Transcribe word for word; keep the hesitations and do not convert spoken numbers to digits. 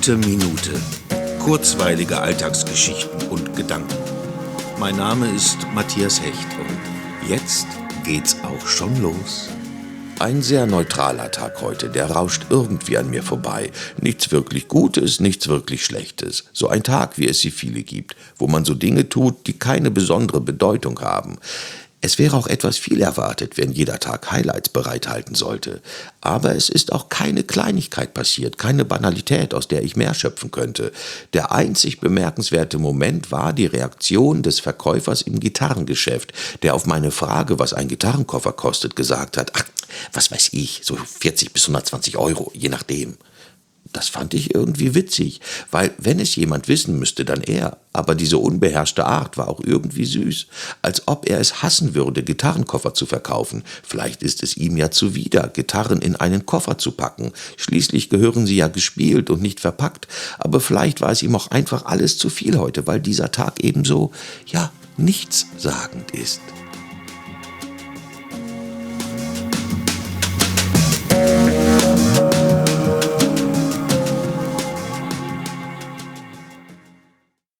Gute Minute. Kurzweilige Alltagsgeschichten und Gedanken. Mein Name ist Matthias Hecht und jetzt geht's auch schon los. Ein sehr neutraler Tag heute, der rauscht irgendwie an mir vorbei. Nichts wirklich Gutes, nichts wirklich Schlechtes. So ein Tag, wie es sie viele gibt, wo man so Dinge tut, die keine besondere Bedeutung haben. Es wäre auch etwas viel erwartet, wenn jeder Tag Highlights bereithalten sollte. Aber es ist auch keine Kleinigkeit passiert, keine Banalität, aus der ich mehr schöpfen könnte. Der einzig bemerkenswerte Moment war die Reaktion des Verkäufers im Gitarrengeschäft, der auf meine Frage, was ein Gitarrenkoffer kostet, gesagt hat, ach, was weiß ich, so vierzig bis hundertzwanzig Euro, je nachdem. Das fand ich irgendwie witzig, weil wenn es jemand wissen müsste, dann er. Aber diese unbeherrschte Art war auch irgendwie süß, als ob er es hassen würde, Gitarrenkoffer zu verkaufen. Vielleicht ist es ihm ja zuwider, Gitarren in einen Koffer zu packen. Schließlich gehören sie ja gespielt und nicht verpackt. Aber vielleicht war es ihm auch einfach alles zu viel heute, weil dieser Tag ebenso, ja, nichtssagend ist.